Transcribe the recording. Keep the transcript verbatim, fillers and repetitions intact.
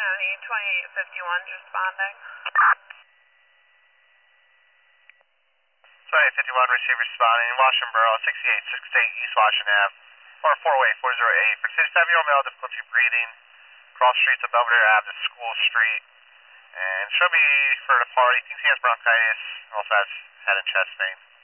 County, twenty-eight fifty-one's responding. twenty-eight fifty-one, receive responding. Washington Borough, sixty-eight sixty-eight East Washington Avenue. Or four oh eight four oh eight. For sixty-seven-year-old male, difficulty breathing. Cross streets of Belvedere Avenue to School Street. And show me for the party. Thinks he has bronchitis. Also has head and chest pain.